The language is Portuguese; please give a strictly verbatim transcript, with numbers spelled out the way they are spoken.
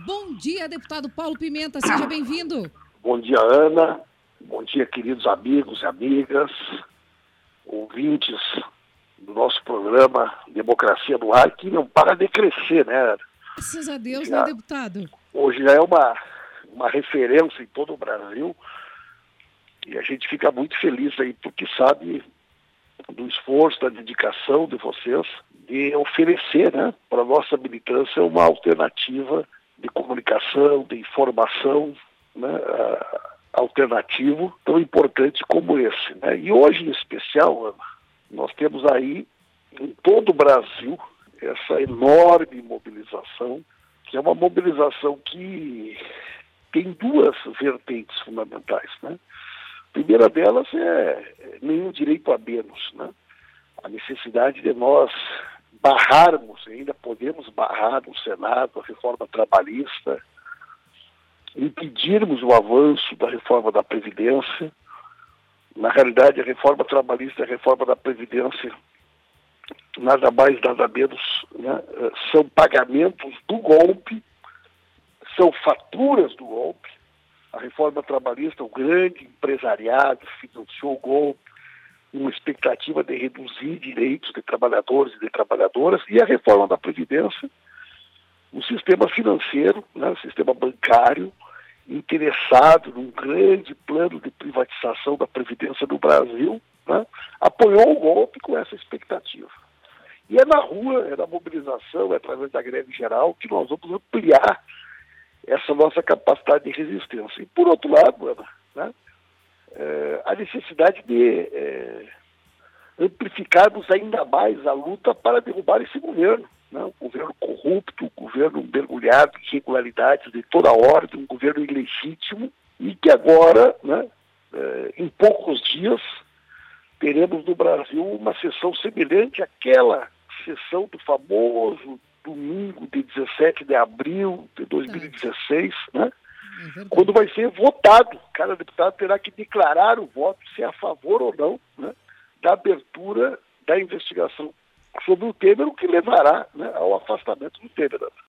Bom dia, deputado Paulo Pimenta, seja bem-vindo. Bom dia, Ana. Bom dia, queridos amigos e amigas, ouvintes do nosso programa Democracia no Ar, que não para de crescer, né? Graças a Deus, já, né, deputado? Hoje já é uma, uma referência em todo o Brasil e a gente fica muito feliz aí, porque sabe do esforço, da dedicação de vocês de oferecer, né, para a nossa militância uma alternativa de comunicação, de informação, né, alternativo tão importante como esse, né? E hoje, em especial, Ana, nós temos aí em todo o Brasil essa enorme mobilização, que é uma mobilização que tem duas vertentes fundamentais, né? A primeira delas é nenhum direito a menos, né? A necessidade de nós barrarmos, ainda podemos barrar no Senado a reforma trabalhista, impedirmos o avanço da reforma da Previdência. Na realidade, a reforma trabalhista e a reforma da Previdência, nada mais, nada menos, né, são pagamentos do golpe, são faturas do golpe. A reforma trabalhista, o grande empresariado financiou o golpe, uma expectativa de reduzir direitos de trabalhadores e de trabalhadoras, e a reforma da Previdência, o sistema financeiro, né, o sistema bancário, interessado num grande plano de privatização da Previdência no Brasil, né, apoiou o golpe com essa expectativa. E é na rua, é na mobilização, é através da greve geral que nós vamos ampliar essa nossa capacidade de resistência. E, por outro lado, Ana, né, é, a necessidade de é, amplificarmos ainda mais a luta para derrubar esse governo. Né? Um governo corrupto, um governo mergulhado em irregularidades de toda ordem, um governo ilegítimo, e que agora, né, é, em poucos dias, teremos no Brasil uma sessão semelhante àquela sessão do famoso domingo de dezessete de abril de dois mil e dezesseis, né? É quando vai ser votado. Cada deputado terá que declarar o voto, se é a favor ou não, né, da abertura da investigação sobre o Temer, o que levará, né, ao afastamento do Temer.